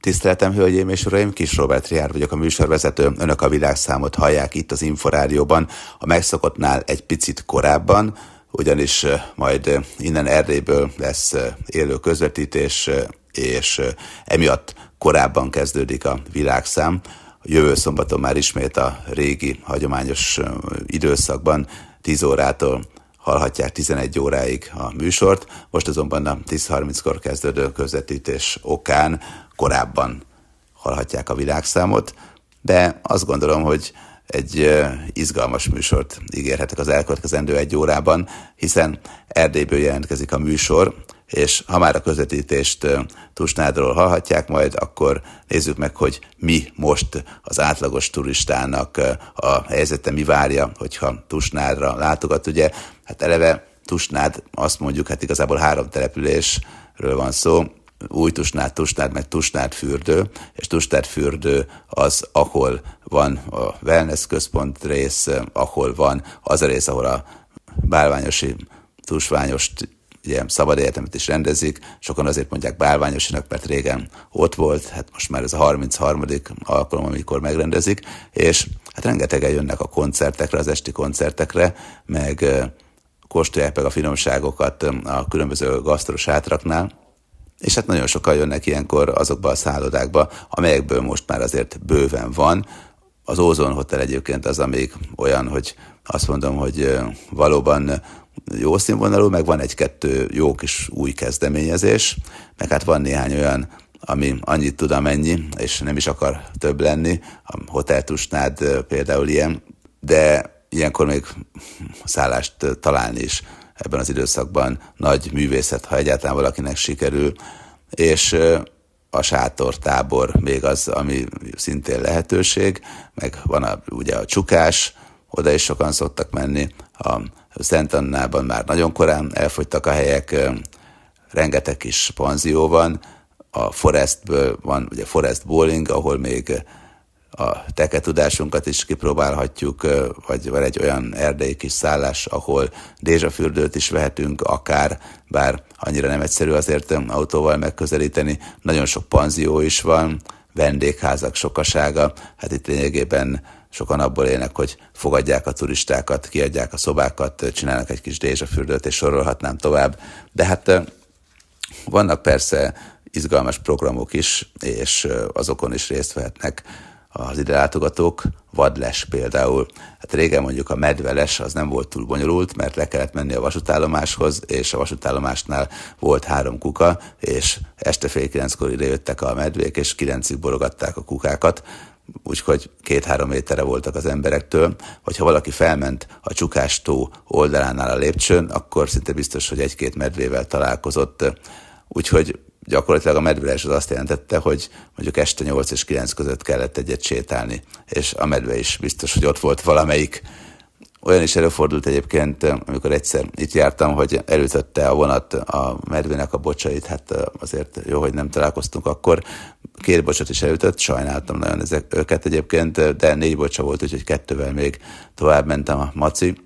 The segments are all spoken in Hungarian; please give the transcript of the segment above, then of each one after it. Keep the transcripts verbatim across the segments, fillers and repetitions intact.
Tiszteltem, hölgyeim és uraim, Kis Róbert Riár vagyok, a műsorvezető. Önök a világszámot hallják itt az Inforádióban, a megszokottnál egy picit korábban, ugyanis majd innen Erdélyből lesz élő közvetítés, és emiatt korábban kezdődik a világszám. Jövő szombaton már ismét a régi, hagyományos időszakban tíz órától hallhatják tizenegy óráig a műsort, most azonban a tíz harminckor kezdődő közvetítés okán korábban hallhatják a világszámot, de azt gondolom, hogy egy izgalmas műsort ígérhetek az elkövetkezendő egy órában, hiszen Erdélyből jelentkezik a műsor, és ha már a közvetítést Tusnádról hallhatják majd, akkor nézzük meg, hogy mi most az átlagos turistának a helyzete, mi várja, hogyha Tusnádra látogat. Ugye, hát eleve Tusnád, azt mondjuk, hát igazából három településről van szó, Új-Tusnád, Tusnád, meg Tusnádfürdő, és Tusnádfürdő az, ahol van a wellness központ rész, ahol van az a rész, ahol a bálványosi, tusványost, ugye szabad egyetemet is rendezik, sokan azért mondják bálványosinak, mert régen ott volt, hát most már ez a harmincharmadik alkalom, amikor megrendezik, és hát rengetegen jönnek a koncertekre, az esti koncertekre, meg kóstolják meg a finomságokat a különböző gasztros sátraknál, és hát nagyon sokan jönnek ilyenkor azokba a szállodákba, amelyekből most már azért bőven van. Az Ózon Hotel egyébként az, amelyik olyan, hogy azt mondom, hogy valóban jó színvonalú, meg van egy-kettő jó kis új kezdeményezés, meg hát van néhány olyan, ami annyit tud amennyi, és nem is akar több lenni. A Hotel Tusnád például ilyen, de ilyenkor még szállást találni is ebben az időszakban nagy művészet, ha egyáltalán valakinek sikerül, és a sátortábor még az, ami szintén lehetőség, meg van a, ugye a Csukás, oda is sokan szoktak menni, a Szent Annában már nagyon korán elfogytak a helyek, rengeteg kis panzió van, a Forestből van ugye Forest Bowling, ahol még a teketudásunkat is kipróbálhatjuk, vagy van egy olyan erdélyi kis szállás, ahol dézsafürdőt is vehetünk akár, bár annyira nem egyszerű azért autóval megközelíteni. Nagyon sok panzió is van, vendégházak sokasága, hát itt lényegében sokan abból élnek, hogy fogadják a turistákat, kiadják a szobákat, csinálnak egy kis dézsafürdőt, és sorolhatnám tovább. De hát vannak persze izgalmas programok is, és azokon is részt vehetnek az ide látogatók, vadles például. Hát régen mondjuk a medveles az nem volt túl bonyolult, mert le kellett menni a vasútállomáshoz, és a vasútállomásnál volt három kuka, és este fél kilenckor idejöttek a medvék, és kilencig borogatták a kukákat, úgyhogy két-három méterre voltak az emberektől. Hogyha valaki felment a Csukás-tó oldalánál a lépcsőn, akkor szinte biztos, hogy egy-két medvével találkozott, úgyhogy gyakorlatilag a medveles az azt jelentette, hogy mondjuk este nyolc és kilenc között kellett egyet sétálni, és a medve is biztos, hogy ott volt valamelyik. Olyan is előfordult egyébként, amikor egyszer itt jártam, hogy elütötte a vonat a medvének a bocsait, hát azért jó, hogy nem találkoztunk akkor. Két bocsot is elütött, sajnáltam nagyon ezek, őket egyébként, de négy bocsa volt, úgyhogy kettővel még tovább mentem a maci.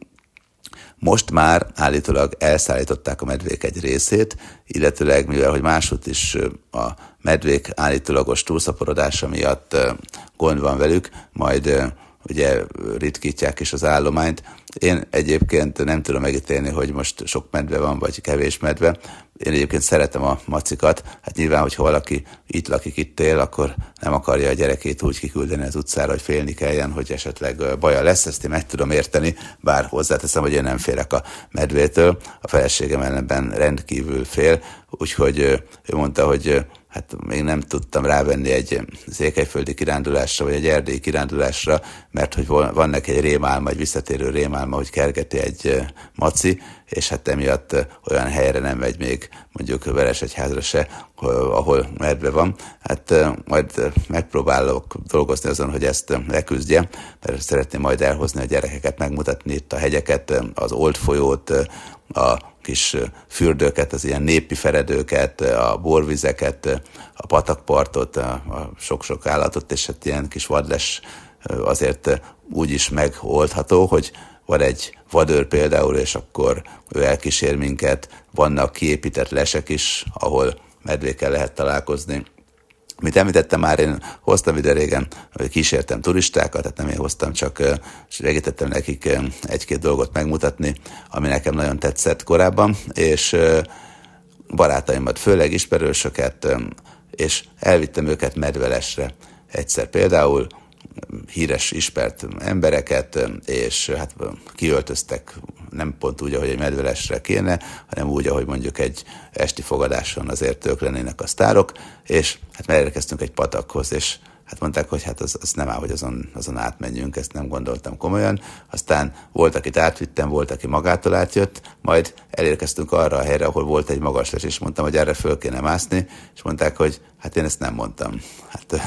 Most már állítólag elszállították a medvék egy részét, illetőleg mivel, hogy máshogy is a medvék állítólagos túlszaporodása miatt gond van velük, majd ugye ritkítják is az állományt. Én egyébként nem tudom megítélni, hogy most sok medve van, vagy kevés medve. Én egyébként szeretem a macikat. Hát nyilván, hogyha valaki itt lakik, itt él, akkor nem akarja a gyerekét úgy kiküldeni az utcára, hogy félni kelljen, hogy esetleg baja lesz. Ezt én meg tudom érteni, bár hozzáteszem, hogy én nem félek a medvétől. A feleségem ellenben rendkívül fél, úgyhogy ő mondta, hogy hát még nem tudtam rávenni egy székelyföldi kirándulásra, vagy egy erdélyi kirándulásra, mert hogy van neki egy rémálma, egy visszatérő rémálma, hogy kergeti egy maci, és hát emiatt olyan helyre nem megy még, mondjuk Veresegyházra se, ahol medve van. Hát majd megpróbálok dolgozni azon, hogy ezt leküzdje, mert szeretném majd elhozni a gyerekeket, megmutatni itt a hegyeket, az Old folyót, a kis fürdőket, az ilyen népi feredőket, a borvizeket, a patakpartot, a, a sok-sok állatot, és hát ilyen kis vadles azért úgy is megoldható, hogy van egy vadőr például, és akkor ő elkísér minket, vannak kiépített lesek is, ahol medvékkel lehet találkozni, Mint említettem már, én hoztam ide régen, hogy kísértem turistákat, tehát nem én hoztam, csak segítettem nekik egy-két dolgot megmutatni, ami nekem nagyon tetszett korábban, és barátaimat, főleg ismerősöket, és elvittem őket medvelesre. Egyszer például híres, ismert embereket, és hát kiöltöztek nem pont úgy, ahogy egy medvelesre kéne, hanem úgy, ahogy mondjuk egy esti fogadáson azért ők lennének a sztárok, és hát megérkeztünk egy patakhoz, és hát mondták, hogy hát az, az nem áll, hogy azon, azon átmenjünk, ezt nem gondoltam komolyan. Aztán volt, akit átvittem, volt, aki magától átjött, majd elérkeztünk arra a helyre, ahol volt egy magasles, és mondtam, hogy erre föl kéne mászni, és mondták, hogy hát én ezt nem mondtam. Hát,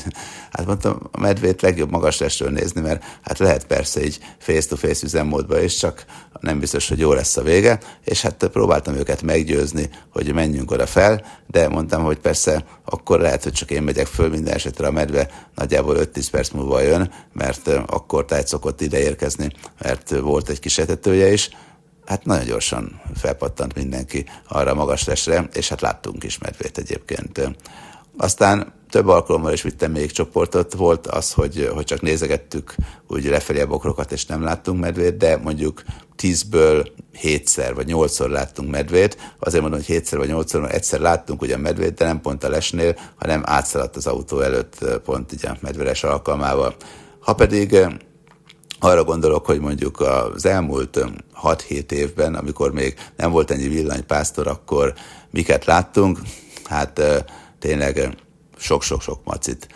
hát mondtam, a medvét legjobb magaslesről nézni, mert hát lehet persze így face-to-face üzemmódba is, csak nem biztos, hogy jó lesz a vége, és hát próbáltam őket meggyőzni, hogy menjünk oda fel, de mondtam, hogy persze akkor lehet, hogy csak én megyek föl, minden esetre a medve nagyjából öt-tíz perc múlva jön, mert akkor tájt szokott ide érkezni, mert volt egy kis etetője is. Hát nagyon gyorsan felpattant mindenki arra a magaslesre, és hát láttunk is medvét egyébként. Aztán több alkalommal is vittem még csoportot, volt az, hogy, hogy csak nézegettük úgy lefelé a bokrokat, és nem láttunk medvét, de mondjuk tízből hétszer vagy nyolcszor láttunk medvét. Azért mondom, hogy hétszer vagy nyolcszor, mert egyszer láttunk ugyan medvét, de nem pont a lesnél, hanem átszaladt az autó előtt pont így a medveles alkalmával. Ha pedig arra gondolok, hogy mondjuk az elmúlt hat-hét évben, amikor még nem volt ennyi villanypásztor, akkor miket láttunk, hát tényleg sok-sok-sok macit,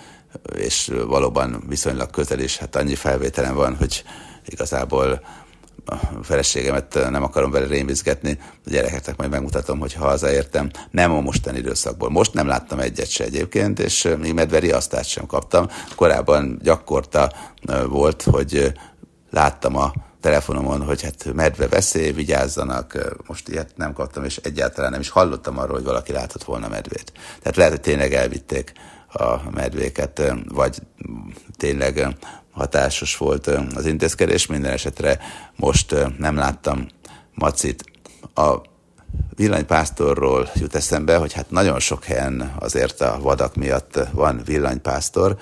és valóban viszonylag közel is, hát annyi felvételem van, hogy igazából a feleségemet nem akarom vele rémizgetni, a gyerekeknek majd megmutatom, hogy ha hazaértem, nem a mostani időszakból. Most nem láttam egyet se egyébként, és még medveriasztást sem kaptam. Korábban gyakorta volt, hogy láttam a telefonomon, hogy hát medve veszély, vigyázzanak, most ilyet nem kaptam, és egyáltalán nem is hallottam arról, hogy valaki látott volna medvét. Tehát lehet, hogy tényleg elvitték a medvéket, vagy tényleg hatásos volt az intézkedés, minden esetre most nem láttam macit. A villanypásztorról jut eszembe, hogy hát nagyon sok helyen azért a vadak miatt van villanypásztor,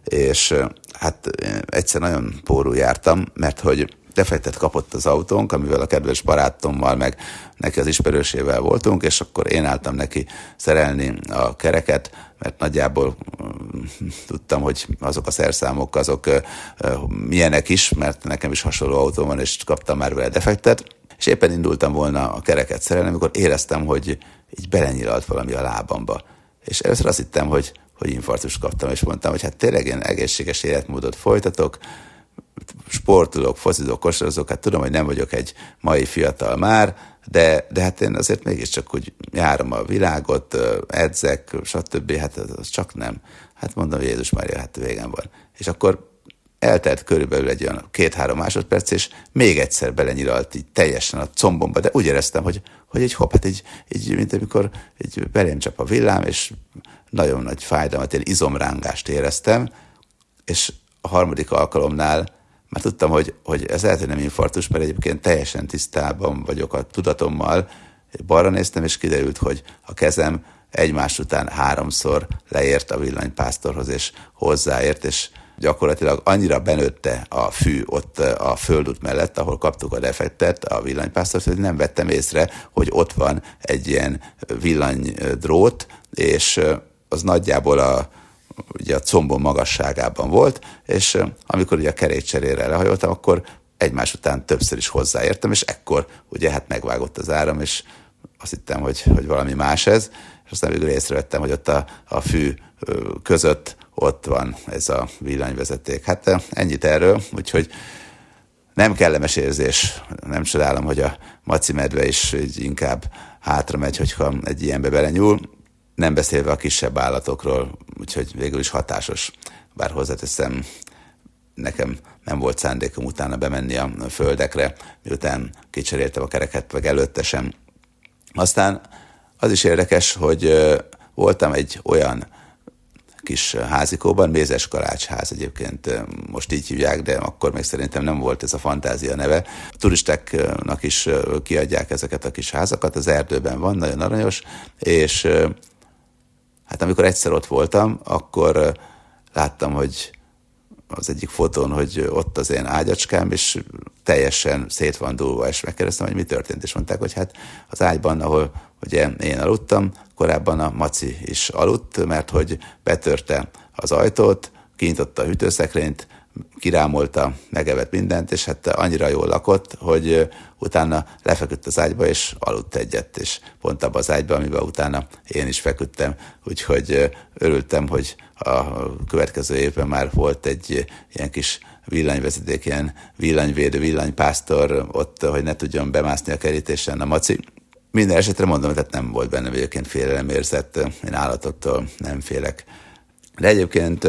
és hát egyszer nagyon pórul jártam, mert hogy defektet kapott az autónk, amivel a kedves barátommal, meg neki az ismerősével voltunk, és akkor én álltam neki szerelni a kereket, mert nagyjából uh, tudtam, hogy azok a szerszámok, azok uh, milyenek is, mert nekem is hasonló autóm van, és kaptam már vele defektet, és éppen indultam volna a kereket szerelni, amikor éreztem, hogy így belenyilalt valami a lábamba. És először azt hittem, hogy, hogy infarktust kaptam, és mondtam, hogy hát tényleg én egészséges életmódot folytatok, sportolok, focizok, kosarozok, hát tudom, hogy nem vagyok egy mai fiatal már, de, de hát én azért mégiscsak úgy járom a világot, edzek, stb. Hát az csak nem. Hát mondom, Jézus Mária, hát végem van. És akkor eltelt körülbelül egy olyan két-három másodperc, és még egyszer belenyilalt így teljesen a combomba, de úgy éreztem, hogy, hogy egy hopp, hát így, így, mint amikor így belém csap a villám, és nagyon nagy fájdalmat, én izomrángást éreztem, és a harmadik alkalomnál már tudtam, hogy, hogy ez lehet, hogy nem infarktus, mert egyébként teljesen tisztában vagyok a tudatommal. Balra néztem, és kiderült, hogy a kezem egymás után háromszor leért a villanypásztorhoz, és hozzáért, és gyakorlatilag annyira benőtte a fű ott a földút mellett, ahol kaptuk a defektet, a villanypásztort, hogy nem vettem észre, hogy ott van egy ilyen villanydrót, és az nagyjából a ugye a combom magasságában volt, és amikor ugye a kerékcserére lehajoltam, akkor egymás után többször is hozzáértem, és ekkor ugye hát megvágott az áram, és azt hittem, hogy, hogy valami más ez, és aztán végül észrevettem, hogy ott a, a fű között ott van ez a villanyvezeték. Hát ennyit erről, úgyhogy nem kellemes érzés, nem csodálom, hogy a maci medve is inkább hátra megy, hogyha egy ilyenbe belenyúl, nem beszélve a kisebb állatokról, úgyhogy végül is hatásos. Bár hozzáteszem, nekem nem volt szándékom utána bemenni a földekre, miután kicseréltem a kereket, meg előtte sem. Aztán az is érdekes, hogy voltam egy olyan kis házikóban, Mézes Kalácsház egyébként most így hívják, de akkor még szerintem nem volt ez a fantázia neve. A turistáknak is kiadják ezeket a kis házakat, az erdőben van, nagyon aranyos, és Hát amikor egyszer ott voltam, akkor láttam, hogy az egyik fotón, hogy ott az én ágyacskám, és teljesen szét van dúlva, és megkérdeztem, hogy mi történt, és mondták, hogy hát az ágyban, ahol ugye én aludtam, korábban a Maci is aludt, mert hogy betörte az ajtót, kinyitotta a hűtőszekrényt, kirámolta, megevett mindent, és hát annyira jól lakott, hogy utána lefeküdt az ágyba, és aludt egyet, és pont abban az ágyban, amiben utána én is feküdtem. Úgyhogy örültem, hogy a következő évben már volt egy ilyen kis villanyvezeték, ilyen villanyvédő, villanypásztor ott, hogy ne tudjon bemászni a kerítésen a Maci. Minden esetre mondom, tehát nem volt bennem egyébként félelemérzet, én állatoktól nem félek. De egyébként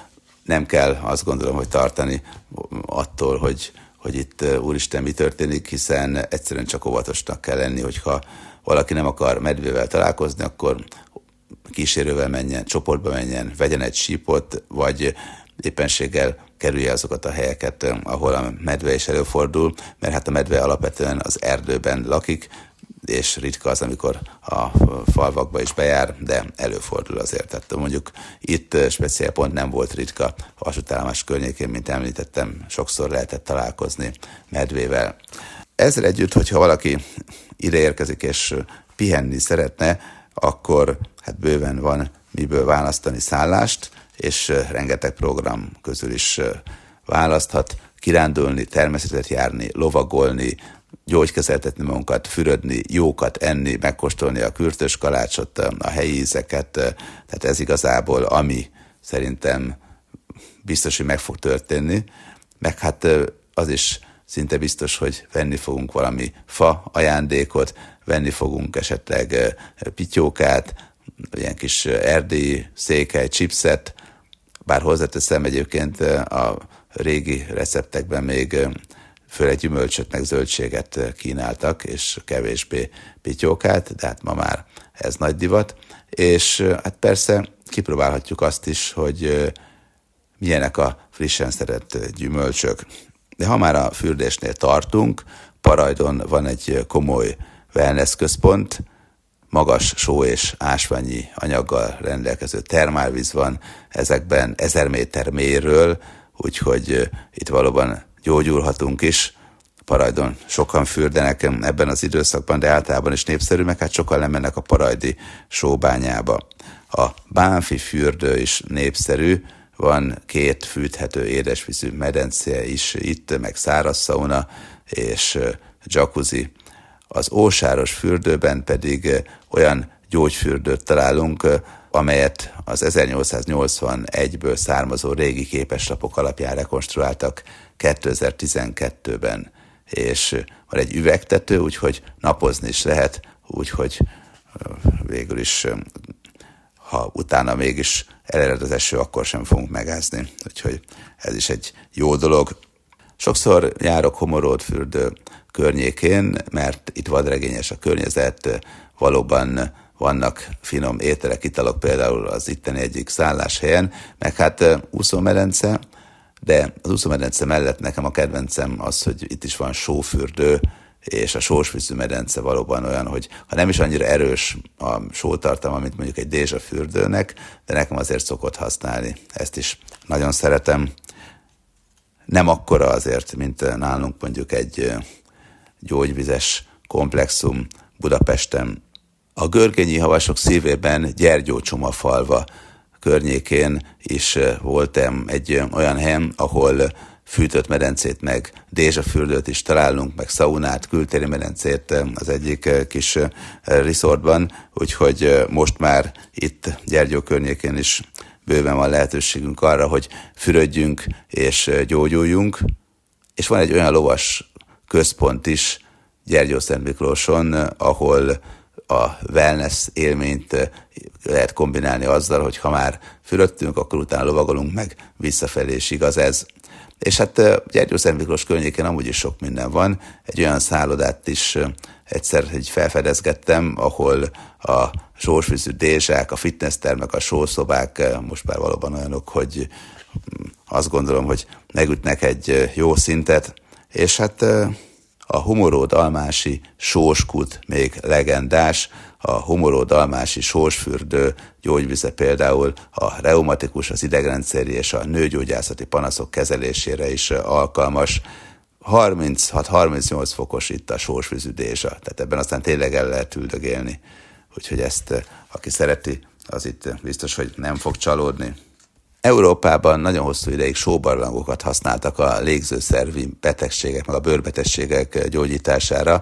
nem kell azt gondolom, hogy tartani attól, hogy, hogy itt úristen mi történik, hiszen egyszerűen csak óvatosnak kell lenni, hogyha valaki nem akar medvével találkozni, akkor kísérővel menjen, csoportba menjen, vegyen egy sípot, vagy éppenséggel kerülje azokat a helyeket, ahol a medve is előfordul, mert hát a medve alapvetően az erdőben lakik, és ritka az, amikor a falvakba is bejár, de előfordul azért. Tehát mondjuk itt speciál pont nem volt ritka, a vasútállomás környékén, mint említettem, sokszor lehetett találkozni medvével. Ezzel együtt, hogyha valaki ide érkezik és pihenni szeretne, akkor hát bőven van miből választani szállást, és rengeteg program közül is választhat, kirándulni, természetet járni, lovagolni, gyógykezeltetni magunkat, fürödni, jókat enni, megkóstolni a kürtös kalácsot, a helyi ízeket, tehát ez igazából, ami szerintem biztos, hogy meg fog történni, meg hát az is szinte biztos, hogy venni fogunk valami fa ajándékot, venni fogunk esetleg pityókát, ilyen kis erdélyi székely, chipset, bár hozzáteszem egyébként a régi receptekben még főleg gyümölcsöt meg zöldséget kínáltak, és kevésbé pityókát, de hát ma már ez nagy divat. És hát persze kipróbálhatjuk azt is, hogy milyenek a frissen szedett gyümölcsök. De ha már a fürdésnél tartunk, Parajdon van egy komoly wellness központ, magas só és ásványi anyaggal rendelkező termálvíz van ezekben ezer méter mélyről, úgyhogy itt valóban gyógyulhatunk is. Parajdon sokan fürdenek ebben az időszakban, de általában is népszerű, meg hát sokan lemennek a parajdi sóbányába. A Bánfi fürdő is népszerű, van két fűthető édesvízű medence is itt, meg száraz szauna és jacuzzi. Az Ósáros fürdőben pedig olyan gyógyfürdőt találunk, amelyet az ezernyolcszáznyolcvanegyből származó régi képeslapok alapján rekonstruáltak kétezer-tizenkettőben, és van egy üvegtető, úgyhogy napozni is lehet, úgyhogy végül is, ha utána mégis elered az eső, akkor sem fogunk megázni, úgyhogy ez is egy jó dolog. Sokszor járok Homoródfürdő környékén, mert itt vadregényes a környezet, valóban vannak finom ételek, italok, például az itteni egyik szálláshelyen, meg hát úszómedence, de az úszómedence mellett nekem a kedvencem az, hogy itt is van sófürdő, és a sósvízű medence valóban olyan, hogy ha nem is annyira erős a sótartalma, mint mondjuk egy Dézsa fürdőnek, de nekem azért szokott használni. Ezt is nagyon szeretem. Nem akkora azért, mint nálunk mondjuk egy gyógyvizes komplexum Budapesten. A görgényi havasok szívében, Gyergyócsomafalva környékén is voltam egy olyan helyen, ahol fűtött medencét, meg Dézsafürdőt is találunk, meg szaunát, kültéri medencét az egyik kis resortban, úgyhogy most már itt Gyergyó környékén is bőven van lehetőségünk arra, hogy fürödjünk és gyógyuljunk, és van egy olyan lovas központ is Gyergyószent Miklóson, ahol a wellness élményt lehet kombinálni azzal, hogy ha már fürödtünk, akkor utána lovagolunk meg, visszafelé is igaz ez. És hát Gyergyószent Miklós környékén amúgy is sok minden van. Egy olyan szállodát is egyszer így felfedezgettem, ahol a sósvízű dézsák, a fitnesstermek, a sószobák most már valóban olyanok, hogy azt gondolom, hogy megütnek egy jó szintet. És hát a humoródalmási sóskút még legendás, a humoródalmási sósfürdő gyógyvize például a reumatikus, az idegrendszeri és a nőgyógyászati panaszok kezelésére is alkalmas. harminchat-harmincnyolc fokos itt a sósvízüdézsa, tehát ebben aztán tényleg el lehet üldögélni. Úgyhogy ezt, aki szereti, az itt biztos, hogy nem fog csalódni. Európában nagyon hosszú ideig sóbarlangokat használtak a légzőszervi betegségek, meg a bőrbetegségek gyógyítására,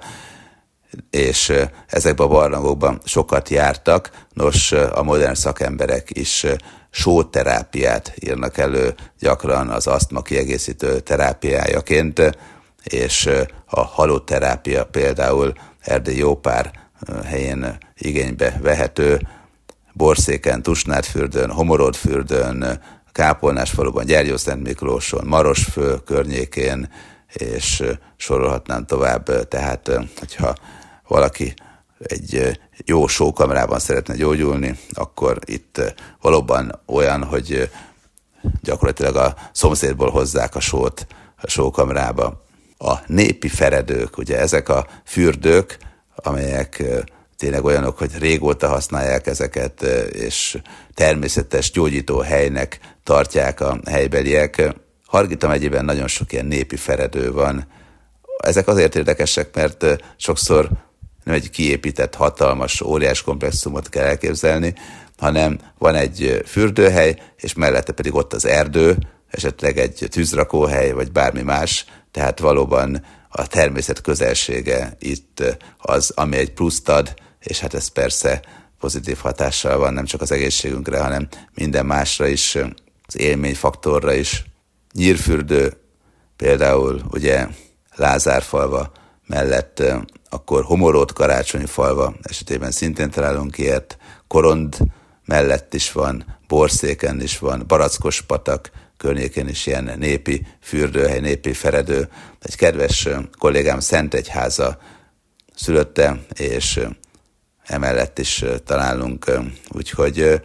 és ezekben a barlangokban sokat jártak. Nos, a modern szakemberek is sóterápiát írnak elő gyakran az asztma kiegészítő terápiájaként, és a halotterápia például Erdély jó pár helyén igénybe vehető, Borszéken, Tusnádfürdőn, Homoródfürdőn, Kápolnásfaluban, Gyergyószent Miklóson, Marosfő környékén, és sorolhatnám tovább. Tehát, hogyha valaki egy jó sókamrában szeretne gyógyulni, akkor itt valóban olyan, hogy gyakorlatilag a szomszédból hozzák a sót a sókamrába. A népi feredők, ugye ezek a fürdők, amelyek tényleg olyanok, hogy régóta használják ezeket, és természetes gyógyító helynek tartják a helybeliek. Hargita megyében nagyon sok ilyen népi feredő van. Ezek azért érdekesek, mert sokszor nem egy kiépített, hatalmas, óriás komplexumot kell elképzelni, hanem van egy fürdőhely, és mellette pedig ott az erdő, esetleg egy tűzrakóhely, vagy bármi más, tehát valóban a természet közelsége itt az, ami egy pluszt ad, és hát ez persze pozitív hatással van nem csak az egészségünkre, hanem minden másra is, az élményfaktorra is. Nyírfürdő például ugye Lázárfalva mellett, akkor Homoród Karácsonyfalva esetében szintén találunk ilyet, Korond mellett is van, Borszéken is van, Barackospatak környékén is ilyen népi fürdőhely, népi feredő. Egy kedves kollégám Szentegyháza szülötte, és emellett is találunk, úgyhogy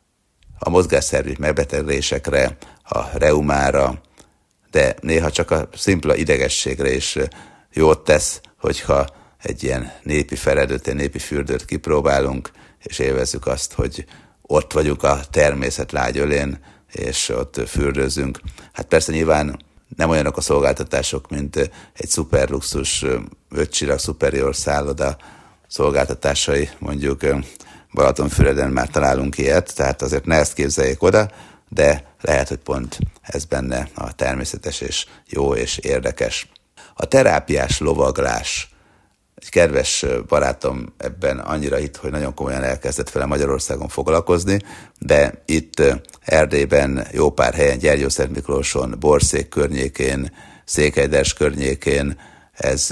a mozgásszervi megbetegedésekre, a reumára, de néha csak a szimpla idegességre is jót tesz, hogyha egy ilyen népi feredőt, egy népi fürdőt kipróbálunk, és élvezzük azt, hogy ott vagyunk a természet lágyölén, és ott fürdőzünk. Hát persze nyilván nem olyanok a szolgáltatások, mint egy szuperluxus, öt csillag superior szálloda szolgáltatásai, mondjuk Balatonfüreden már találunk ilyet, tehát azért ne ezt képzeljék oda, de lehet, hogy pont ez benne a természetes és jó és érdekes. A terápiás lovaglás. Egy kedves barátom ebben annyira hitt, hogy nagyon komolyan elkezdett vele Magyarországon foglalkozni, de itt Erdélyben, jó pár helyen, Gyergyószent Miklóson, Borszék környékén, Székelyders környékén ez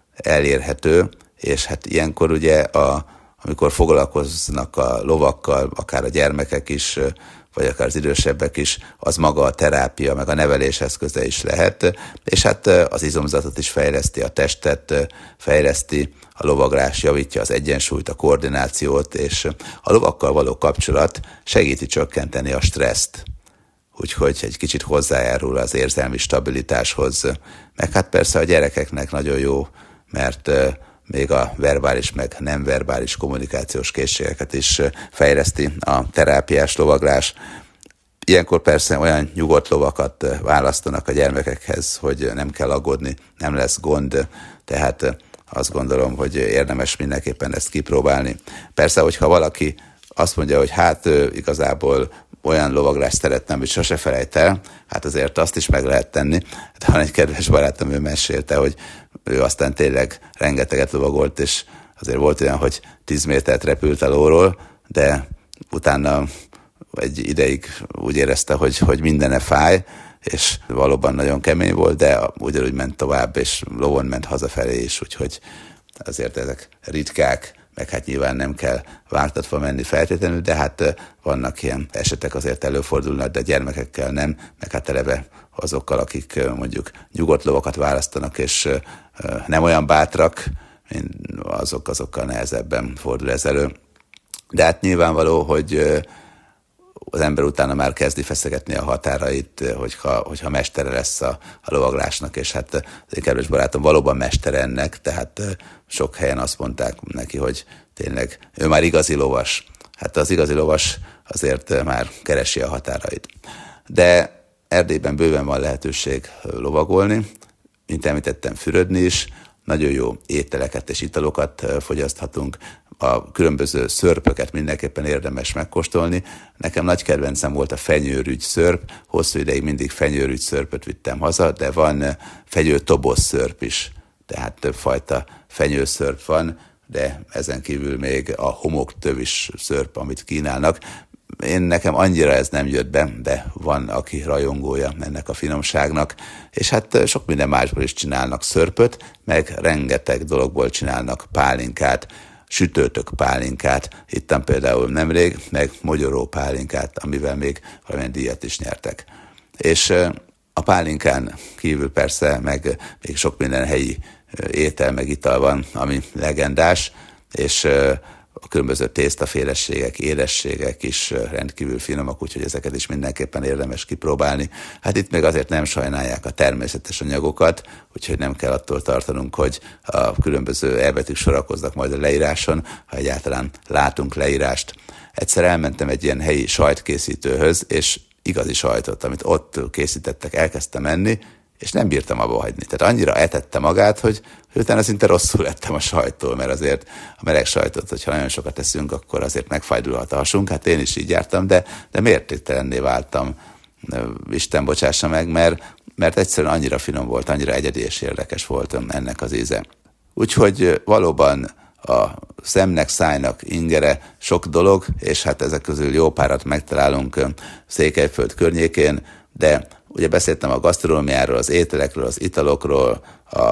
elérhető, és hát ilyenkor ugye, a, amikor foglalkoznak a lovakkal, akár a gyermekek is, vagy akár az idősebbek is, az maga a terápia, meg a nevelés eszköze is lehet, és hát az izomzatot is fejleszti, a testet fejleszti, a lovaglás javítja az egyensúlyt, a koordinációt, és a lovakkal való kapcsolat segíti csökkenteni a stresszt. Úgyhogy egy kicsit hozzájárul az érzelmi stabilitáshoz, meg hát persze a gyerekeknek nagyon jó, mert még a verbális meg nem verbális kommunikációs készségeket is fejleszti a terápiás lovaglás. Ilyenkor persze olyan nyugodt lovakat választanak a gyermekekhez, hogy nem kell aggódni, nem lesz gond, tehát azt gondolom, hogy érdemes mindenképpen ezt kipróbálni. Persze, hogyha valaki azt mondja, hogy hát igazából olyan lovaglást szeretnem, hogy sose felejt el, hát azért azt is meg lehet tenni. De van egy kedves barátom, ő mesélte, hogy ő aztán tényleg rengeteget lovagolt, és azért volt olyan, hogy tíz métert repült a lóról, de utána egy ideig úgy érezte, hogy, hogy mindene fáj, és valóban nagyon kemény volt, de ugyanúgy ment tovább, és lovon ment hazafelé is, úgyhogy azért ezek ritkák, meg hát nyilván nem kell vártatva menni feltétlenül, de hát vannak ilyen esetek, azért előfordulnak, de gyermekekkel nem, meg hát eleve azokkal, akik mondjuk nyugodt lovakat választanak, és nem olyan bátrak, mint azok, azokkal nehezebben fordul ez elő. De hát nyilvánvaló, hogy az ember utána már kezdi feszegetni a határait, hogyha, hogyha mestere lesz a, a lovaglásnak, és hát az én kedves barátom valóban mestere ennek, tehát sok helyen azt mondták neki, hogy tényleg ő már igazi lovas. Hát az igazi lovas azért már keresi a határait. De Erdélyben bőven van lehetőség lovagolni, mint említettem, fürödni is, nagyon jó ételeket és italokat fogyaszthatunk, a különböző szörpöket mindenképpen érdemes megkóstolni. Nekem nagy kedvencem volt a fenyőrügy szörp, hosszú ideig mindig fenyőrügy szörpöt vittem haza, de van fenyőtoboz szörp is, tehát többfajta fenyőszörp van, de ezen kívül még a homoktövis szörp, amit kínálnak. Én nekem annyira ez nem jött be, de van, aki rajongója ennek a finomságnak, és hát sok minden másból is csinálnak szörpöt, meg rengeteg dologból csinálnak pálinkát, sütőtök pálinkát, ittam például nemrég, meg mogyoró pálinkát, amivel még valamilyen díjat is nyertek. És a pálinkán kívül persze meg még sok minden helyi étel meg ital van, ami legendás, és a különböző tésztaféleségek, édességek is rendkívül finomak, úgyhogy ezeket is mindenképpen érdemes kipróbálni. Hát itt még azért nem sajnálják a természetes anyagokat, úgyhogy nem kell attól tartanunk, hogy a különböző elbetűk sorakoznak majd a leíráson, ha egyáltalán látunk leírást. Egyszer elmentem egy ilyen helyi sajtkészítőhöz, és igazi sajtot, amit ott készítettek, elkezdtem enni, és nem bírtam abba hagyni. Tehát annyira etette magát, hogy utána szinte rosszul lettem a sajttól, mert azért a meleg sajtot, hogyha nagyon sokat teszünk, akkor azért megfájdulhat a hasunk. Hát én is így jártam, de, de mértéktelenné váltam, Isten bocsássa meg, mert, mert egyszerűen annyira finom volt, annyira egyedi és érdekes volt ennek az íze. Úgyhogy valóban a szemnek, szájnak ingere sok dolog, és hát ezek közül jó párat megtalálunk Székelyföld környékén, de ugye beszéltem a gasztronómiáról, az ételekről, az italokról, a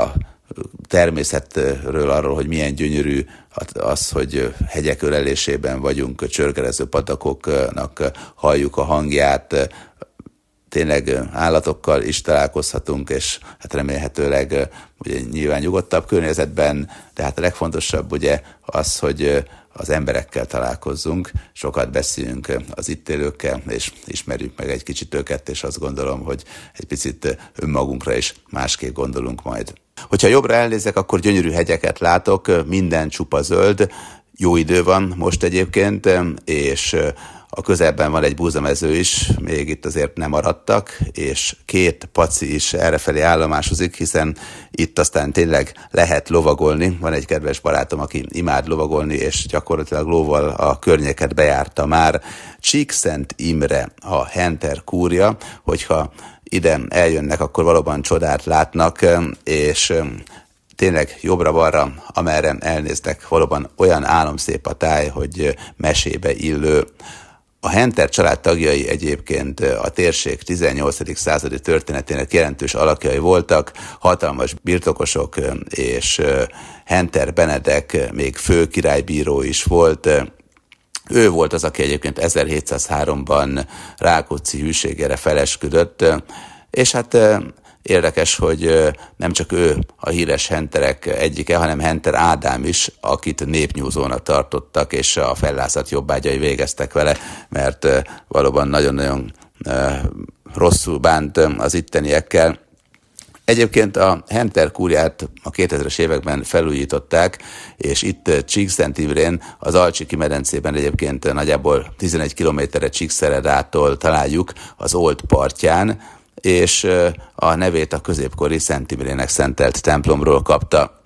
természetről, arról, hogy milyen gyönyörű az, hogy hegyek ölelésében vagyunk, csörgerező patakoknak halljuk a hangját, tényleg állatokkal is találkozhatunk, és hát remélhetőleg ugye nyilván nyugodtabb környezetben, de hát a legfontosabb ugye az, hogy az emberekkel találkozzunk, sokat beszélünk az itt élőkkel, és ismerjük meg egy kicsit őket, és azt gondolom, hogy egy picit önmagunkra is másképp gondolunk majd. Hogyha jobbra elnézek, akkor gyönyörű hegyeket látok, minden csupa zöld, jó idő van most egyébként, és a közelben van egy búzamező is, még itt azért nem maradtak, és két paci is errefelé állomásozik, hiszen itt aztán tényleg lehet lovagolni. Van egy kedves barátom, aki imád lovagolni, és gyakorlatilag lóval a környéket bejárta már. Csíkszent Imre a Henter kúria, hogyha ide eljönnek, akkor valóban csodát látnak, és tényleg jobbra-balra, amerre elnéztek, valóban olyan álomszép a táj, hogy mesébe illő. A Henter család tagjai egyébként a térség tizennyolcadik századi történetének jelentős alakjai voltak, hatalmas birtokosok, és Henter Benedek még főkirálybíró is volt. Ő volt az, aki egyébként ezerhétszázháromban Rákóczi hűségére felesküdött, és hát érdekes, hogy nem csak ő a híres henterek egyike, hanem Henter Ádám is, akit népnyúzónak tartottak, és a fellázat jobbágyai végeztek vele, mert valóban nagyon-nagyon rosszul bánt az itteniekkel. Egyébként a Henter kúriát a kétezres években felújították, és itt Csíkszent Imrén, az Alcsiki medencében egyébként nagyjából tizenegy kilométerre Csíkszeredától találjuk az Old partján, és a nevét a középkori Szent Imrének szentelt templomról kapta.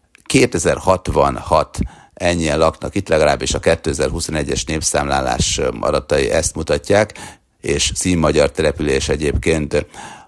kétezer-hatvanhat ennyien laknak itt, legalábbis a kétezer-huszonegyes népszámlálás adatai ezt mutatják, és színmagyar település egyébként.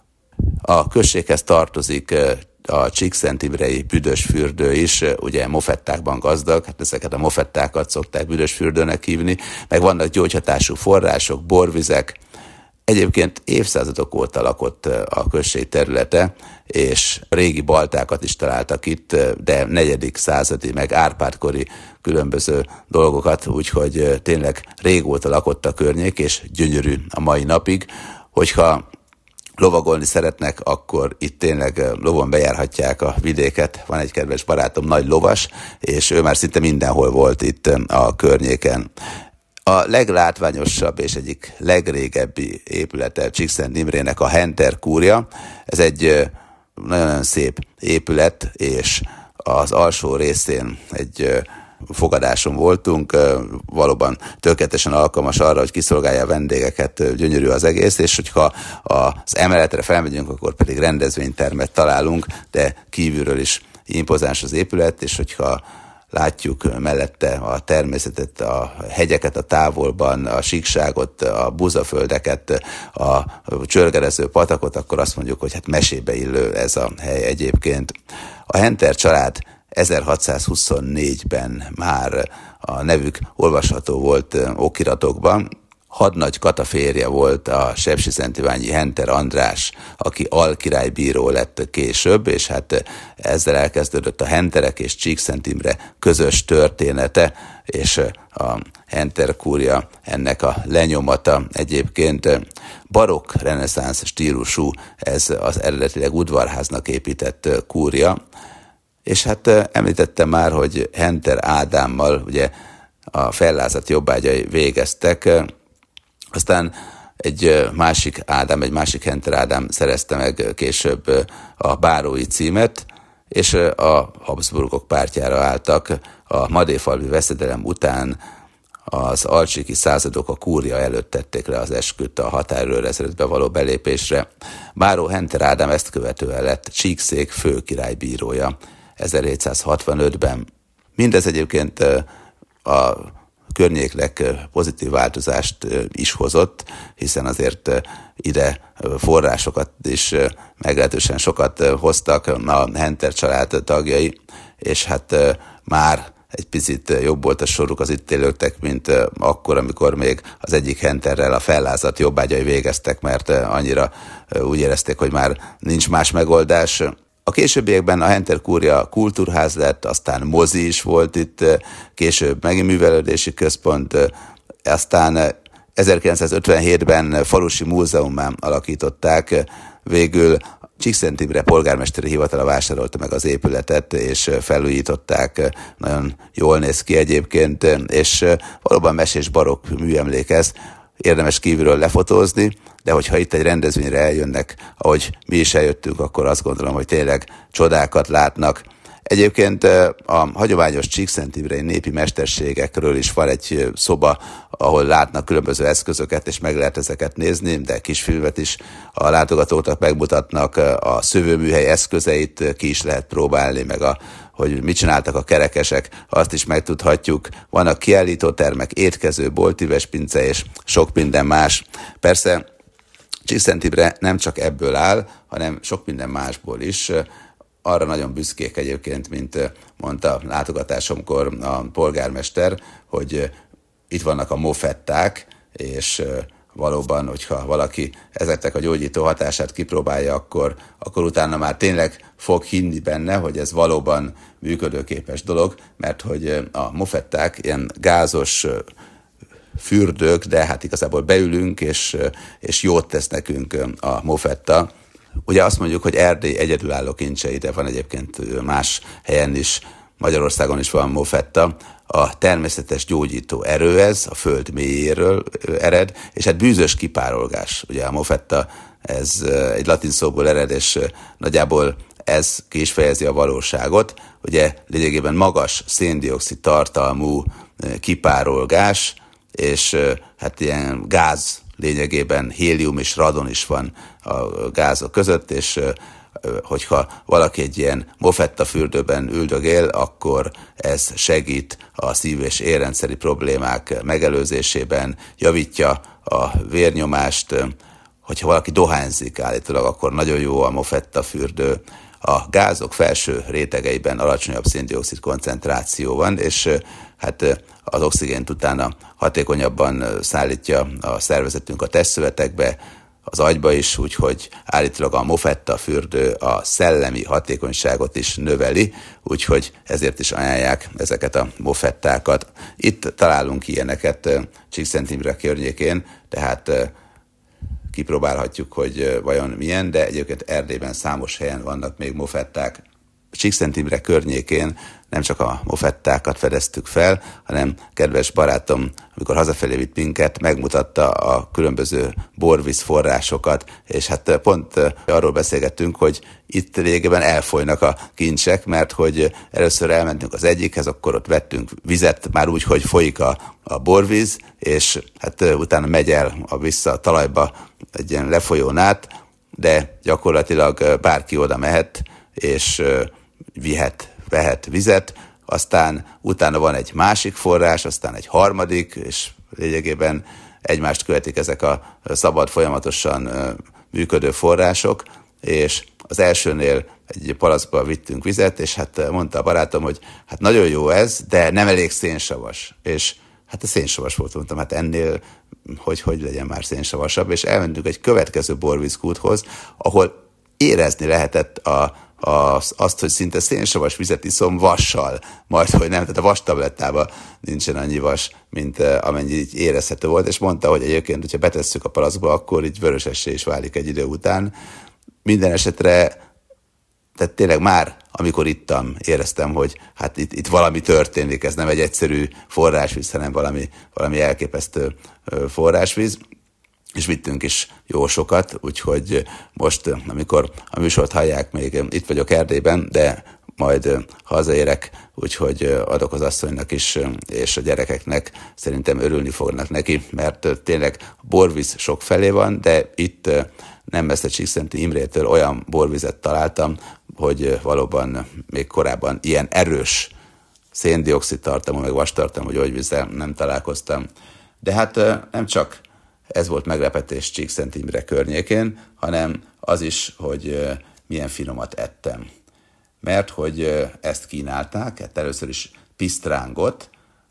A községhez tartozik a Csíkszentimrei Büdösfürdő is, ugye mofettákban gazdag, hát ezeket a mofettákat szokták Büdösfürdőnek hívni, meg vannak gyógyhatású források, borvizek. Egyébként évszázadok óta lakott a község területe, és régi baltákat is találtak itt, de negyedik századi, meg Árpád-kori különböző dolgokat, úgyhogy tényleg régóta lakott a környék, és gyönyörű a mai napig. Hogyha lovagolni szeretnek, akkor itt tényleg lovon bejárhatják a vidéket. Van egy kedves barátom, nagy lovas, és ő már szinte mindenhol volt itt a környéken. A leglátványosabb és egyik legrégebbi épülete Csíkszent Imrének a Henter kúria. Ez egy nagyon szép épület, és az alsó részén egy fogadáson voltunk, valóban tökéletesen alkalmas arra, hogy kiszolgálja a vendégeket, gyönyörű az egész, és hogyha az emeletre felmegyünk, akkor pedig rendezvénytermet találunk, de kívülről is impozáns az épület, és hogyha látjuk mellette a természetet, a hegyeket a távolban, a síkságot, a buzaföldeket, a csörgerező patakot, akkor azt mondjuk, hogy hát mesébe illő ez a hely egyébként. A Henter család ezerhatszázhuszonnégyben már a nevük olvasható volt okiratokban. Hadnagy Kata férje volt a sepsiszentiványi Henter András, aki alkirálybíró lett később, és hát ezzel elkezdődött a Henterek és Csíkszent Imre közös története, és a Henter kúria ennek a lenyomata. Egyébként barokk reneszánsz stílusú, ez az eredetileg udvarháznak épített kúria, és hát említettem már, hogy Henter Ádámmal ugye a fellázat jobbágyai végeztek, aztán egy másik Ádám, egy másik Henter Ádám szerezte meg később a bárói címet, és a Habsburgok pártjára álltak. A madéfalvi veszedelem után az alcsiki századok a kúria előtt tették le az esküt a határőrezredbe való belépésre. Báró Henter Ádám ezt követően lett Csíkszék főkirálybírója ezerhétszázhatvanötben. Mindez egyébként a környéknek pozitív változást is hozott, hiszen azért ide forrásokat is meglehetősen sokat hoztak a Henter család tagjai, és hát már egy picit jobb volt a soruk az itt élőknek, mint akkor, amikor még az egyik Henterrel a fellázat jobbágyai végeztek, mert annyira úgy érezték, hogy már nincs más megoldás. A későbbiekben a Henter kúria kultúrház lett, aztán mozi is volt itt, később megint művelődési központ, aztán ezerkilencszázötvenhétben falusi múzeummá alakították, végül Csíkszent Imre polgármesteri hivatala vásárolta meg az épületet, és felújították, nagyon jól néz ki egyébként, és valóban mesés barokk műemlék ez, érdemes kívülről lefotózni, de hogyha itt egy rendezvényre eljönnek, ahogy mi is eljöttünk, akkor azt gondolom, hogy tényleg csodákat látnak. Egyébként a hagyományos Csíkszent Imrei népi mesterségekről is van egy szoba, ahol látnak különböző eszközöket, és meg lehet ezeket nézni, de kisfilmet is a látogatóknak megmutatnak, a szövőműhely eszközeit ki is lehet próbálni, meg a, hogy mit csináltak a kerekesek, azt is megtudhatjuk. Vannak kiállítótermek, étkező, boltíves pince és sok minden más. Persze Csíkszent Imre nem csak ebből áll, hanem sok minden másból is. Arra nagyon büszkék egyébként, mint mondta látogatásomkor a polgármester, hogy itt vannak a mofetták, és valóban, hogyha valaki ezeknek a gyógyító hatását kipróbálja, akkor, akkor utána már tényleg fog hinni benne, hogy ez valóban működőképes dolog, mert hogy a mofetták ilyen gázos fürdők, de hát igazából beülünk, és, és jót tesz nekünk a mofetta. Ugye azt mondjuk, hogy Erdély egyedülálló kincsei, de van egyébként más helyen is, Magyarországon is van mofetta. A természetes gyógyító erő ez, a föld mélyéről ered, és hát bűzös kipárolgás. Ugye a mofetta, ez egy latin szóból ered, és nagyjából ez ki is fejezi a valóságot. Ugye lényegében magas széndioxid tartalmú kipárolgás, és hát ilyen gáz, lényegében hélium és radon is van a gázok között, és hogyha valaki egy ilyen mofetta fürdőben üldögél, akkor ez segít a szív- és érrendszeri problémák megelőzésében, javítja a vérnyomást. Hogyha valaki dohányzik állítólag, akkor nagyon jó a mofetta fürdő. A gázok felső rétegeiben alacsonyabb széndioxid koncentráció van, és hát az oxigént utána hatékonyabban szállítja a szervezetünk a testszövetekbe, az agyba is, úgyhogy állítólag a mofetta fürdő a szellemi hatékonyságot is növeli, úgyhogy ezért is ajánlják ezeket a mofettákat. Itt találunk ilyeneket Csíkszent Imre környékén, tehát kipróbálhatjuk, hogy vajon milyen, de egyébként Erdélyben számos helyen vannak még mofetták. Csíkszent Imre környékén nem csak a mofettákat fedeztük fel, hanem kedves barátom, amikor hazafelé vitt minket, megmutatta a különböző borvíz forrásokat, és hát pont arról beszélgettünk, hogy itt régében elfolynak a kincsek, mert hogy először elmentünk az egyikhez, akkor ott vettünk vizet, már úgy, hogy folyik a, a borvíz, és hát utána megy el a vissza a talajba egy ilyen lefolyón át, de gyakorlatilag bárki oda mehet, és vihet, vehet vizet, aztán utána van egy másik forrás, aztán egy harmadik, és lényegében egymást követik ezek a szabad, folyamatosan működő források, és az elsőnél egy palackba vittünk vizet, és hát mondta a barátom, hogy hát nagyon jó ez, de nem elég szénsavas. És hát a szénsavas volt, mondtam, hát ennél hogy, hogy legyen már szénsavasabb, és elmentünk egy következő borvízkúthoz, ahol érezni lehetett a Az, azt, hogy szinte szénsavas vizet iszom vassal, majd, hogy nem, tehát a vastablettában nincsen annyi vas, mint amennyi így érezhető volt, és mondta, hogy egyébként, hogyha betesszük a palackba, akkor így vörösessé is válik egy idő után. Minden esetre, tehát tényleg már, amikor ittam, éreztem, hogy hát itt, itt valami történik, ez nem egy egyszerű forrásvíz, hanem valami, valami elképesztő forrásvíz. És vittünk is jó sokat, úgyhogy most, amikor a műsort hallják, még itt vagyok Erdélyben, de majd hazaérek, úgyhogy adok az asszonynak is, és a gyerekeknek, szerintem örülni fognak neki, mert tényleg borvíz sok felé van, de itt nem messze Csíkszenti Imrétől olyan borvizet találtam, hogy valóban még korábban ilyen erős szén-dioxid tartalmú, meg vastartalmú gyógyvízzel nem találkoztam. De hát nem csak ez volt meglepetés Csíkszent Imre környékén, hanem az is, hogy milyen finomat ettem. Mert hogy ezt kínálták, hát először is pisztrángot.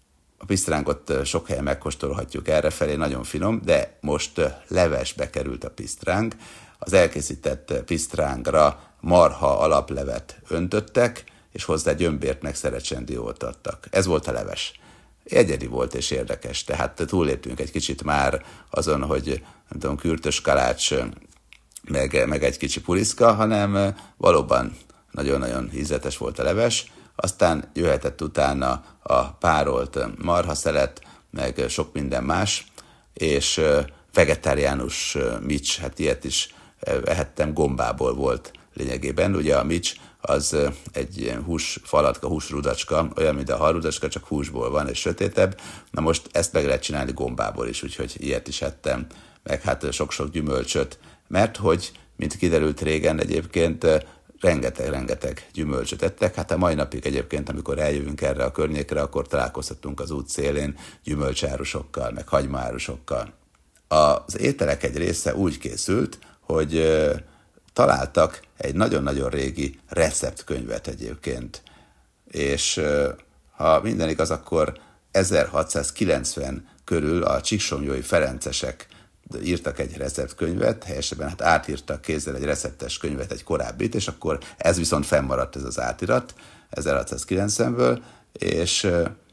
A pisztrángot sok helyen megkóstolhatjuk errefelé, nagyon finom, de most levesbe került a pisztráng. Az elkészített pisztrángra marha alaplevet öntöttek, és hozzá gyömbért meg szerecsendiót adtak. Ez volt a leves. Egyedi volt és érdekes, tehát túlléptünk egy kicsit már azon, hogy nem tudom, kürtös kalács, meg, meg egy kicsi puliszka, hanem valóban nagyon-nagyon ízletes volt a leves. Aztán jöhetett utána a párolt marhaszelet, meg sok minden más, és vegetáriánus mics, hát ilyet is ehettem, gombából volt lényegében. Ugye a mics az egy ilyen húsfalatka, húsrudacska, olyan, mint a halrudacska, csak húsból van, és sötétebb. Na most ezt meg lehet csinálni gombából is, úgyhogy ilyet is ettem, meg hát sok-sok gyümölcsöt, mert hogy, mint kiderült régen egyébként, rengeteg-rengeteg gyümölcsöt ettek. Hát a mai napig egyébként, amikor eljövünk erre a környékre, akkor találkozhatunk az út szélén gyümölcsárusokkal, meg hagymaárusokkal. Az ételek egy része úgy készült, hogy találtak egy nagyon-nagyon régi receptkönyvet egyébként, és ha minden igaz, akkor ezerhatszázkilencven körül a csíksomlyói ferencesek írtak egy receptkönyvet, helyesebben hát átírtak kézzel egy receptes könyvet, egy korábbit, és akkor ez viszont fennmaradt, ez az átirat ezerhatszázkilencvenből, és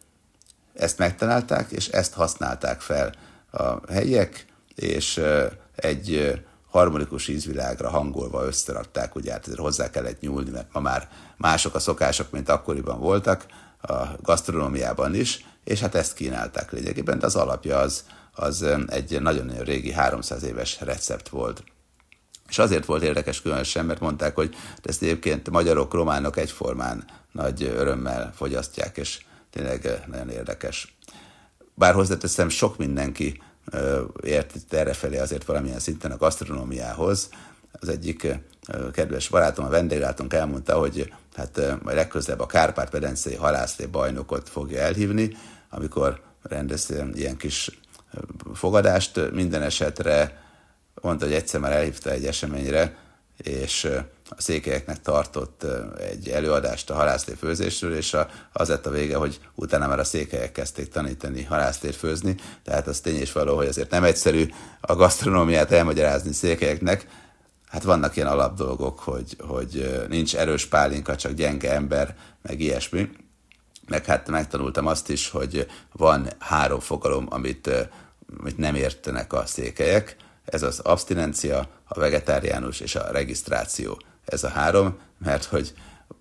ezt megtalálták, és ezt használták fel a helyiek, és egy harmonikus ízvilágra hangolva összerakták, ugye hát ezért hozzá kellett nyúlni, mert ma már mások a szokások, mint akkoriban voltak a gasztronómiában is, és hát ezt kínálták lényegében, de az alapja az, az egy nagyon-nagyon régi, háromszáz éves recept volt. És azért volt érdekes különösen, mert mondták, hogy ezt egyébként magyarok, románok egyformán nagy örömmel fogyasztják, és tényleg nagyon érdekes. Bár hozzáteszem, sok mindenki ért itt errefelé azért valamilyen szinten a gasztronómiához. Az egyik kedves barátom, a vendéglátónk elmondta, hogy hát majd legközelebb a Kárpát-medencei halászlé bajnokot fogja elhívni, amikor rendez ilyen kis fogadást. Minden esetre mondta, hogy egyszer már elhívta egy eseményre, és a székelyeknek tartott egy előadást a halászlé főzésről, és az lett a vége, hogy utána már a székelyek kezdték tanítani halászlét főzni, tehát az tény és való, hogy azért nem egyszerű a gasztronómiát elmagyarázni székelyeknek. Hát vannak ilyen alapdolgok, hogy, hogy nincs erős pálinka, csak gyenge ember, meg ilyesmi. Meg hát megtanultam azt is, hogy van három fogalom, amit, amit nem értenek a székelyek. Ez az abstinencia, a vegetáriánus és a regisztráció. Ez a három, mert hogy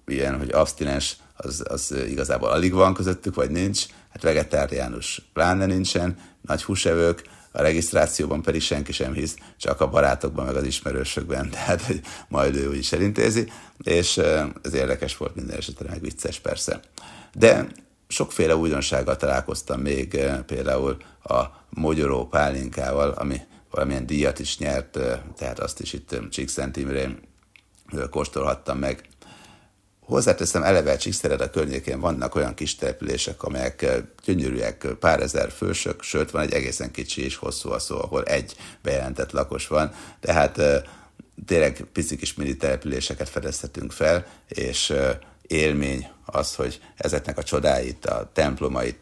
ilyen, hogy abstinens, az, az igazából alig van közöttük, vagy nincs, hát vegetáriánus pláne nincsen, nagy húsevők, a regisztrációban pedig senki sem hisz, csak a barátokban, meg az ismerősökben, tehát hogy majd ő is elintézi, és ez érdekes volt minden esetre, meg vicces persze. De sokféle újdonsággal találkoztam még, például a mogyoró pálinkával, ami valamilyen díjat is nyert, tehát azt is itt Csíkszent Imrén kóstolhattam meg. Hozzáteszem, eleve Csíkszereda környékén vannak olyan kis települések, amelyek gyönyörűek, pár ezer fősök, sőt van egy egészen kicsi és hosszú a szó, ahol egy bejelentett lakos van, tehát tényleg pici kis mini településeket fedezhetünk fel, és élmény az, hogy ezeknek a csodáit, a templomait,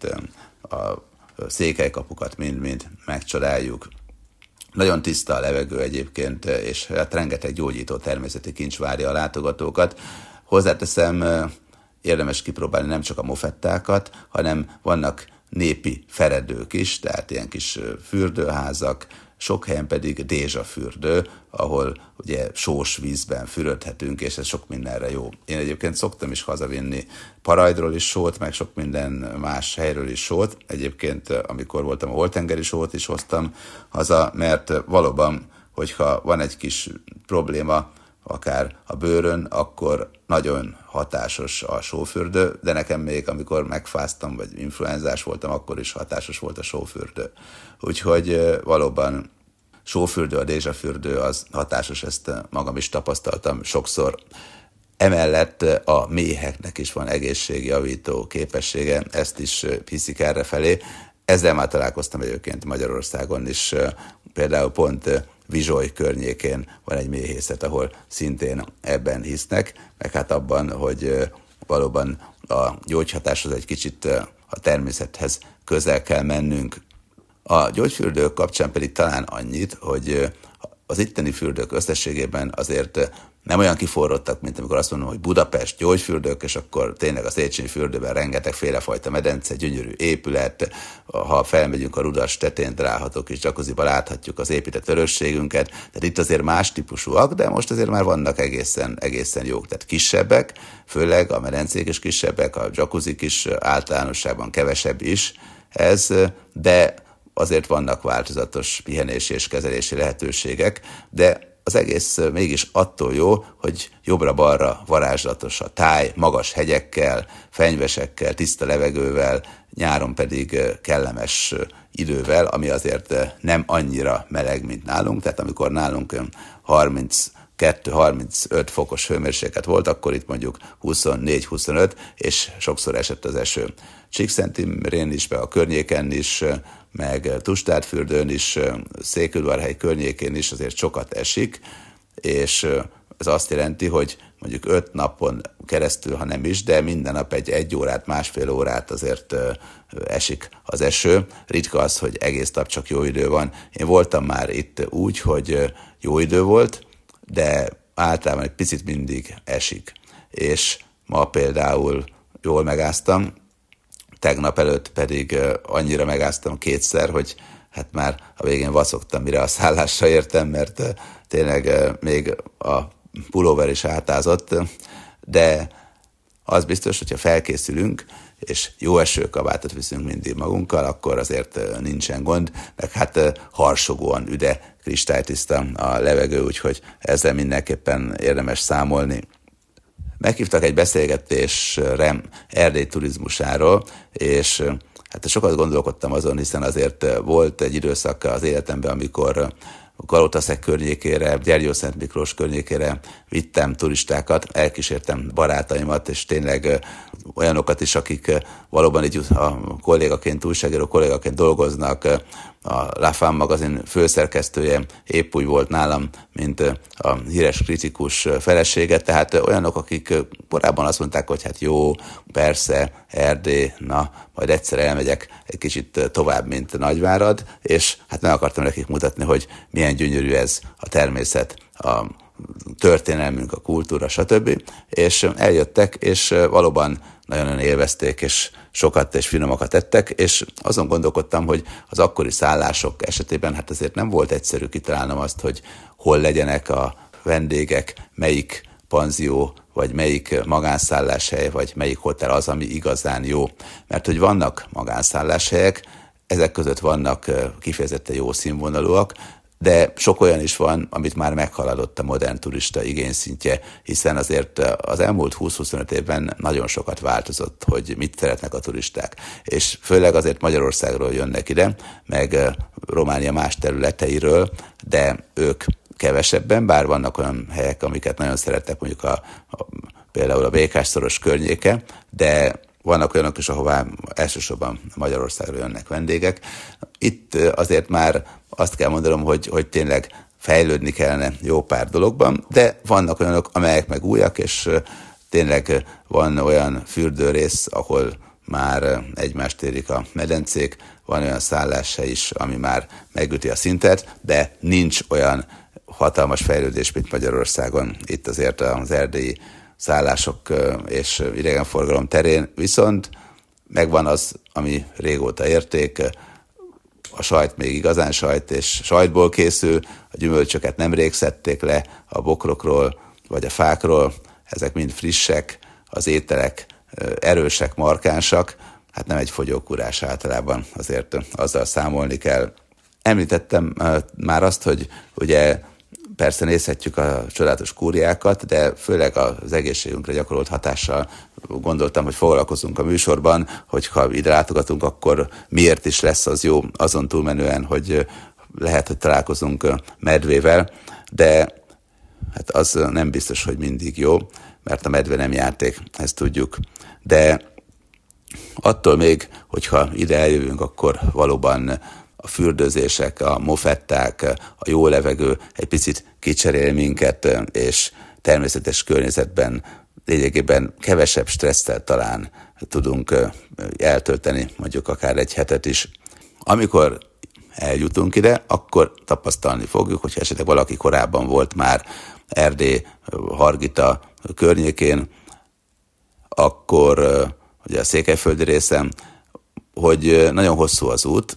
a székelykapukat mind-mind megcsodáljuk. Nagyon tiszta a levegő egyébként, és hát rengeteg gyógyító természeti kincs várja a látogatókat. Hozzáteszem, érdemes kipróbálni nem csak a mofettákat, hanem vannak népi feredők is, tehát ilyen kis fürdőházak, sok helyen pedig dézsafürdő, ahol ugye sós vízben fürödhetünk, és ez sok mindenre jó. Én egyébként szoktam is hazavinni Parajdról is sót, meg sok minden más helyről is sót. Egyébként amikor voltam a holtengeri sót is hoztam haza, mert valóban, hogyha van egy kis probléma, akár a bőrön, akkor nagyon hatásos a sófürdő, de nekem még, amikor megfáztam, vagy influenzás voltam, akkor is hatásos volt a sófürdő. Úgyhogy valóban sófürdő, a dézsafürdő az hatásos, ezt magam is tapasztaltam sokszor. Emellett a méheknek is van egészségjavító képessége, ezt is hiszik errefelé. Ezzel már találkoztam egyébként Magyarországon is, például pont Vizsoly környékén van egy méhészet, ahol szintén ebben hisznek, meg hát abban, hogy valóban a gyógyhatáshoz egy kicsit a természethez közel kell mennünk. A gyógyfürdők kapcsán pedig talán annyit, hogy az itteni fürdők összességében azért nem olyan kiforrottak, mint amikor azt mondom, hogy Budapest gyógyfürdők, és akkor tényleg a Széchenyi fürdőben rengeteg félefajta medence, gyönyörű épület, ha felmegyünk a Rudas tetén található kis jacuzziba, láthatjuk az épített örökségünket, tehát itt azért más típusúak, de most azért már vannak egészen, egészen jók, tehát kisebbek, főleg a medencék is kisebbek, a jacuzzik is általánosságban kevesebb is ez, de azért vannak változatos pihenési és kezelési lehetőségek, de az egész mégis attól jó, hogy jobbra-balra varázslatos a táj, magas hegyekkel, fenyvesekkel, tiszta levegővel, nyáron pedig kellemes idővel, ami azért nem annyira meleg, mint nálunk, tehát amikor nálunk harminckettő harmincöt fokos hőmérséklet volt, akkor itt mondjuk huszonnégy huszonöt, és sokszor esett az eső. Csíkszent Imrén is, meg a környéken is, meg Tustárfürdőn is, Székelyudvarhely környékén is azért sokat esik, és ez azt jelenti, hogy mondjuk öt napon keresztül, ha nem is, de minden nap egy egy órát, másfél órát azért esik az eső. Ritka az, hogy egész nap csak jó idő van. Én voltam már itt úgy, hogy jó idő volt, de általában egy picit mindig esik. És ma például jól megáztam, tegnap előtt pedig annyira megáztam kétszer, hogy hát már a végén vacogtam, mire a szállásra értem, mert tényleg még a pulóver is átázott, de az biztos, hogyha felkészülünk, és jó esőkabátot viszünk mindig magunkkal, akkor azért nincsen gond, meg hát harsogóan üde, kristálytiszta a levegő, úgyhogy ezzel mindenképpen érdemes számolni. Meghívtak egy beszélgetésre Erdély turizmusáról, és hát sokat gondolkodtam azon, hiszen azért volt egy időszak az életemben, amikor Kalotaszeg környékére, Gyergyószent Miklós környékére vittem turistákat, elkísértem barátaimat, és tényleg olyanokat is, akik valóban így a kollégaként, újságíró kollégaként dolgoznak. A La Femme magazin főszerkesztője épp úgy volt nálam, mint a híres kritikus felesége, tehát olyanok, akik korábban azt mondták, hogy hát jó, persze, Erdély, na, majd egyszer elmegyek egy kicsit tovább, mint Nagyvárad, és hát meg akartam nekik mutatni, hogy milyen gyönyörű ez a természet, a történelmünk, a kultúra, stb. És eljöttek, és valóban nagyon élvezték, és sokat és finomakat ettek, és azon gondolkodtam, hogy az akkori szállások esetében hát azért nem volt egyszerű kitalálnom azt, hogy hol legyenek a vendégek, melyik panzió vagy melyik magánszálláshely, vagy melyik hotel az, ami igazán jó. Mert hogy vannak magánszálláshelyek, ezek között vannak kifejezetten jó színvonalúak, de sok olyan is van, amit már meghaladott a modern turista igényszintje, hiszen azért az elmúlt húsz-huszonöt évben nagyon sokat változott, hogy mit szeretnek a turisták. És főleg azért Magyarországról jönnek ide, meg Románia más területeiről, de ők kevesebben, bár vannak olyan helyek, amiket nagyon szeretnek, mondjuk a, a, például a Békás-szoros környéke, de vannak olyanok is, ahová elsősorban Magyarországról jönnek vendégek. Itt azért már azt kell mondanom, hogy, hogy tényleg fejlődni kellene jó pár dologban, de vannak olyanok, amelyek meg újak, és tényleg van olyan fürdőrész, ahol már egymást érik a medencék, van olyan szálláshely is, ami már megüti a szintet, de nincs olyan hatalmas fejlődés, mint Magyarországon. Itt azért az erdélyi szállások és idegenforgalom terén, viszont megvan az, ami régóta érték, a sajt még igazán sajt, és sajtból készül, a gyümölcsöket nemrég szedték le a bokrokról, vagy a fákról, ezek mind frissek, az ételek erősek, markánsak, hát nem egy fogyókúrás általában, azért azzal számolni kell. Említettem már azt, hogy ugye persze nézhetjük a csodálatos kúriákat, de főleg az egészségünkre gyakorolt hatással gondoltam, hogy foglalkozunk a műsorban, hogyha ide látogatunk, akkor miért is lesz az jó, azon túlmenően, hogy lehet, hogy találkozunk medvével, de hát az nem biztos, hogy mindig jó, mert a medve nem játék, ezt tudjuk. De attól még, hogyha ide eljövünk, akkor valóban a fürdőzések, a mofetták, a jó levegő egy picit kicserél minket, és természetes környezetben lényegében kevesebb stresszel talán tudunk eltölteni, mondjuk akár egy hetet is. Amikor eljutunk ide, akkor tapasztalni fogjuk, hogyha esetleg valaki korábban volt már Erdély, Hargita környékén, akkor ugye a székelyföldi részen, hogy nagyon hosszú az út.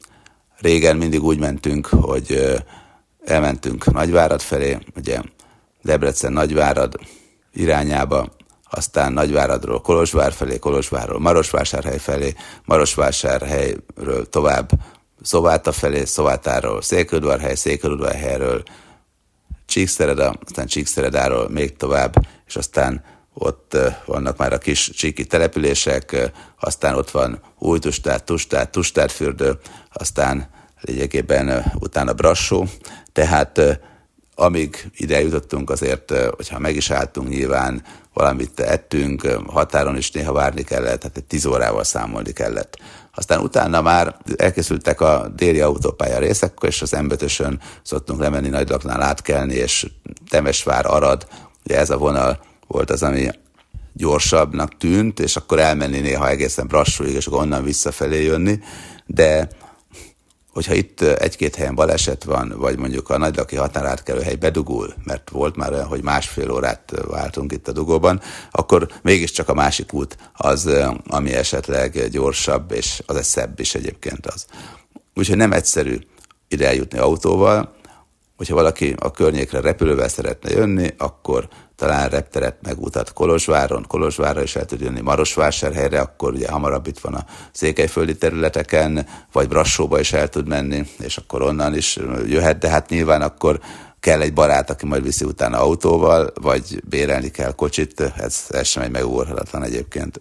Régen mindig úgy mentünk, hogy elmentünk Nagyvárad felé, ugye Debrecen-Nagyvárad irányába, aztán Nagyváradról Kolozsvár felé, Kolozsvárról Marosvásárhely felé, Marosvásárhelyről tovább Szováta felé, Szovátáról Székelyudvarhely, Székelyudvarhelyről Csíkszereda, aztán Csíkszeredáról még tovább, és aztán ott vannak már a kis csíki települések, aztán ott van Újtustát, Tustát, Tustátfürdő, aztán lényegében utána Brassó. Tehát amíg ide jutottunk azért, hogyha meg is álltunk nyilván, valamit ettünk, határon is néha várni kellett, tehát egy tíz órával számolni kellett. Aztán utána már elkészültek a déli autópálya részek, és az em ötösön szoktunk lemenni Nagylaknál átkelni, és Temesvár, Arad, ugye ez a vonal volt az, ami gyorsabbnak tűnt, és akkor elmenni néha egészen Brassóig, és akkor onnan visszafelé jönni, de hogyha itt egy-két helyen baleset van, vagy mondjuk a nagylaki határátkelőhely bedugul, mert volt már olyan, hogy másfél órát váltunk itt a dugóban, akkor mégiscsak a másik út az, ami esetleg gyorsabb, és az egy szebb is egyébként az. Úgyhogy nem egyszerű ide eljutni autóval, hogyha valaki a környékre repülővel szeretne jönni, akkor talán repteret meg utat Kolozsváron, Kolozsvárra is el tud jönni Marosvásárhelyre, akkor ugye hamarabb itt van a székelyföldi területeken, vagy Brassóba is el tud menni, és akkor onnan is jöhet, de hát nyilván akkor kell egy barát, aki majd viszi utána autóval, vagy bérelni kell kocsit, ez, ez sem egy megugorhatatlan egyébként.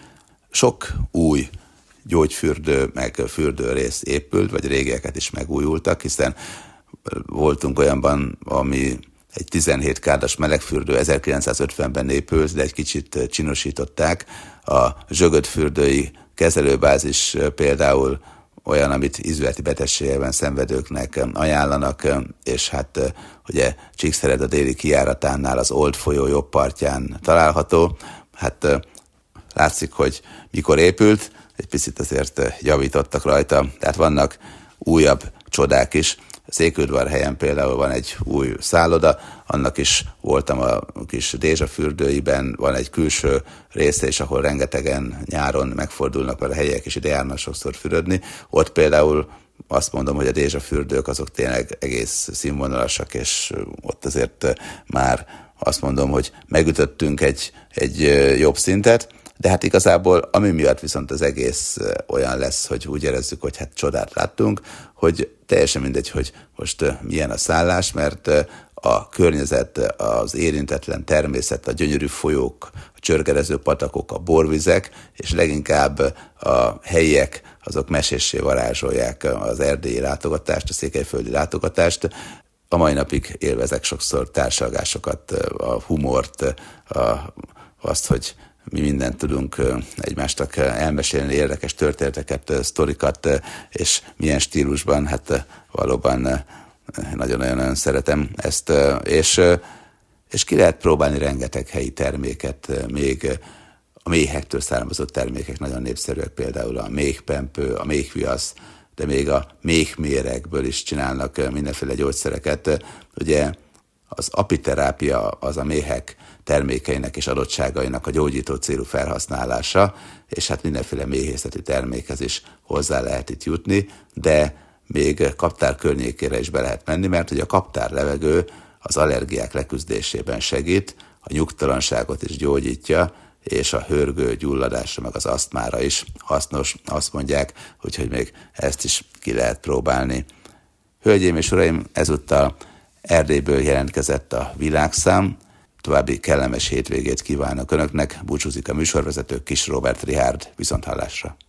Sok új gyógyfürdő, meg fürdőrész épült, vagy régieket is megújultak, hiszen voltunk olyanban, ami egy tizenhét kárdas melegfürdő ezerkilencszázötvenben épült, de egy kicsit csinosították. A zsögödfürdői kezelőbázis például olyan, amit ízületi betegségben szenvedőknek ajánlanak, és hát ugye Csíkszereda déli kijáratánál az Old folyó jobb partján található. Hát látszik, hogy mikor épült, egy picit azért javítottak rajta, tehát vannak újabb csodák is. Székelyudvarhelyen például van egy új szálloda, annak is voltam a kis Dézsa fürdőiben, van egy külső része is, ahol rengetegen nyáron megfordulnak, mert a helyiek is ide járnak sokszor fürödni. Ott például azt mondom, hogy a Dézsa fürdők azok tényleg egész színvonalasak, és ott azért már azt mondom, hogy megütöttünk egy, egy jobb szintet, de hát igazából ami miatt viszont az egész olyan lesz, hogy úgy érezzük, hogy hát csodát láttunk, hogy teljesen mindegy, hogy most milyen a szállás, mert a környezet, az érintetlen természet, a gyönyörű folyók, a csörgerező patakok, a borvizek, és leginkább a helyiek, azok meséssé varázsolják az erdélyi látogatást, a székelyföldi látogatást. A mai napig élvezek sokszor társalgásokat, a humort, a, azt, hogy mi mindent tudunk egymástak elmesélni, érdekes történeteket, sztorikat, és milyen stílusban, hát valóban nagyon-nagyon szeretem ezt, és, és ki lehet próbálni rengeteg helyi terméket, még a méhektől származott termékek nagyon népszerűek, például a méhpempő, a méhviasz, de még a méhméregből is csinálnak mindenféle gyógyszereket. Ugye az apiterápia az a méhek termékeinek és adottságainak a gyógyító célú felhasználása, és hát mindenféle méhészeti termékhez is hozzá lehet itt jutni, de még kaptár környékére is be lehet menni, mert ugye a kaptár levegő az allergiák leküzdésében segít, a nyugtalanságot is gyógyítja, és a hörgő gyulladásra, meg az asztmára is hasznos, azt mondják, úgyhogy még ezt is ki lehet próbálni. Hölgyeim és uraim, ezúttal Erdélyből jelentkezett a Világszám. További kellemes hétvégét kívánok Önöknek, búcsúzik a műsorvezető Kis Róbert Richárd, viszonthallásra.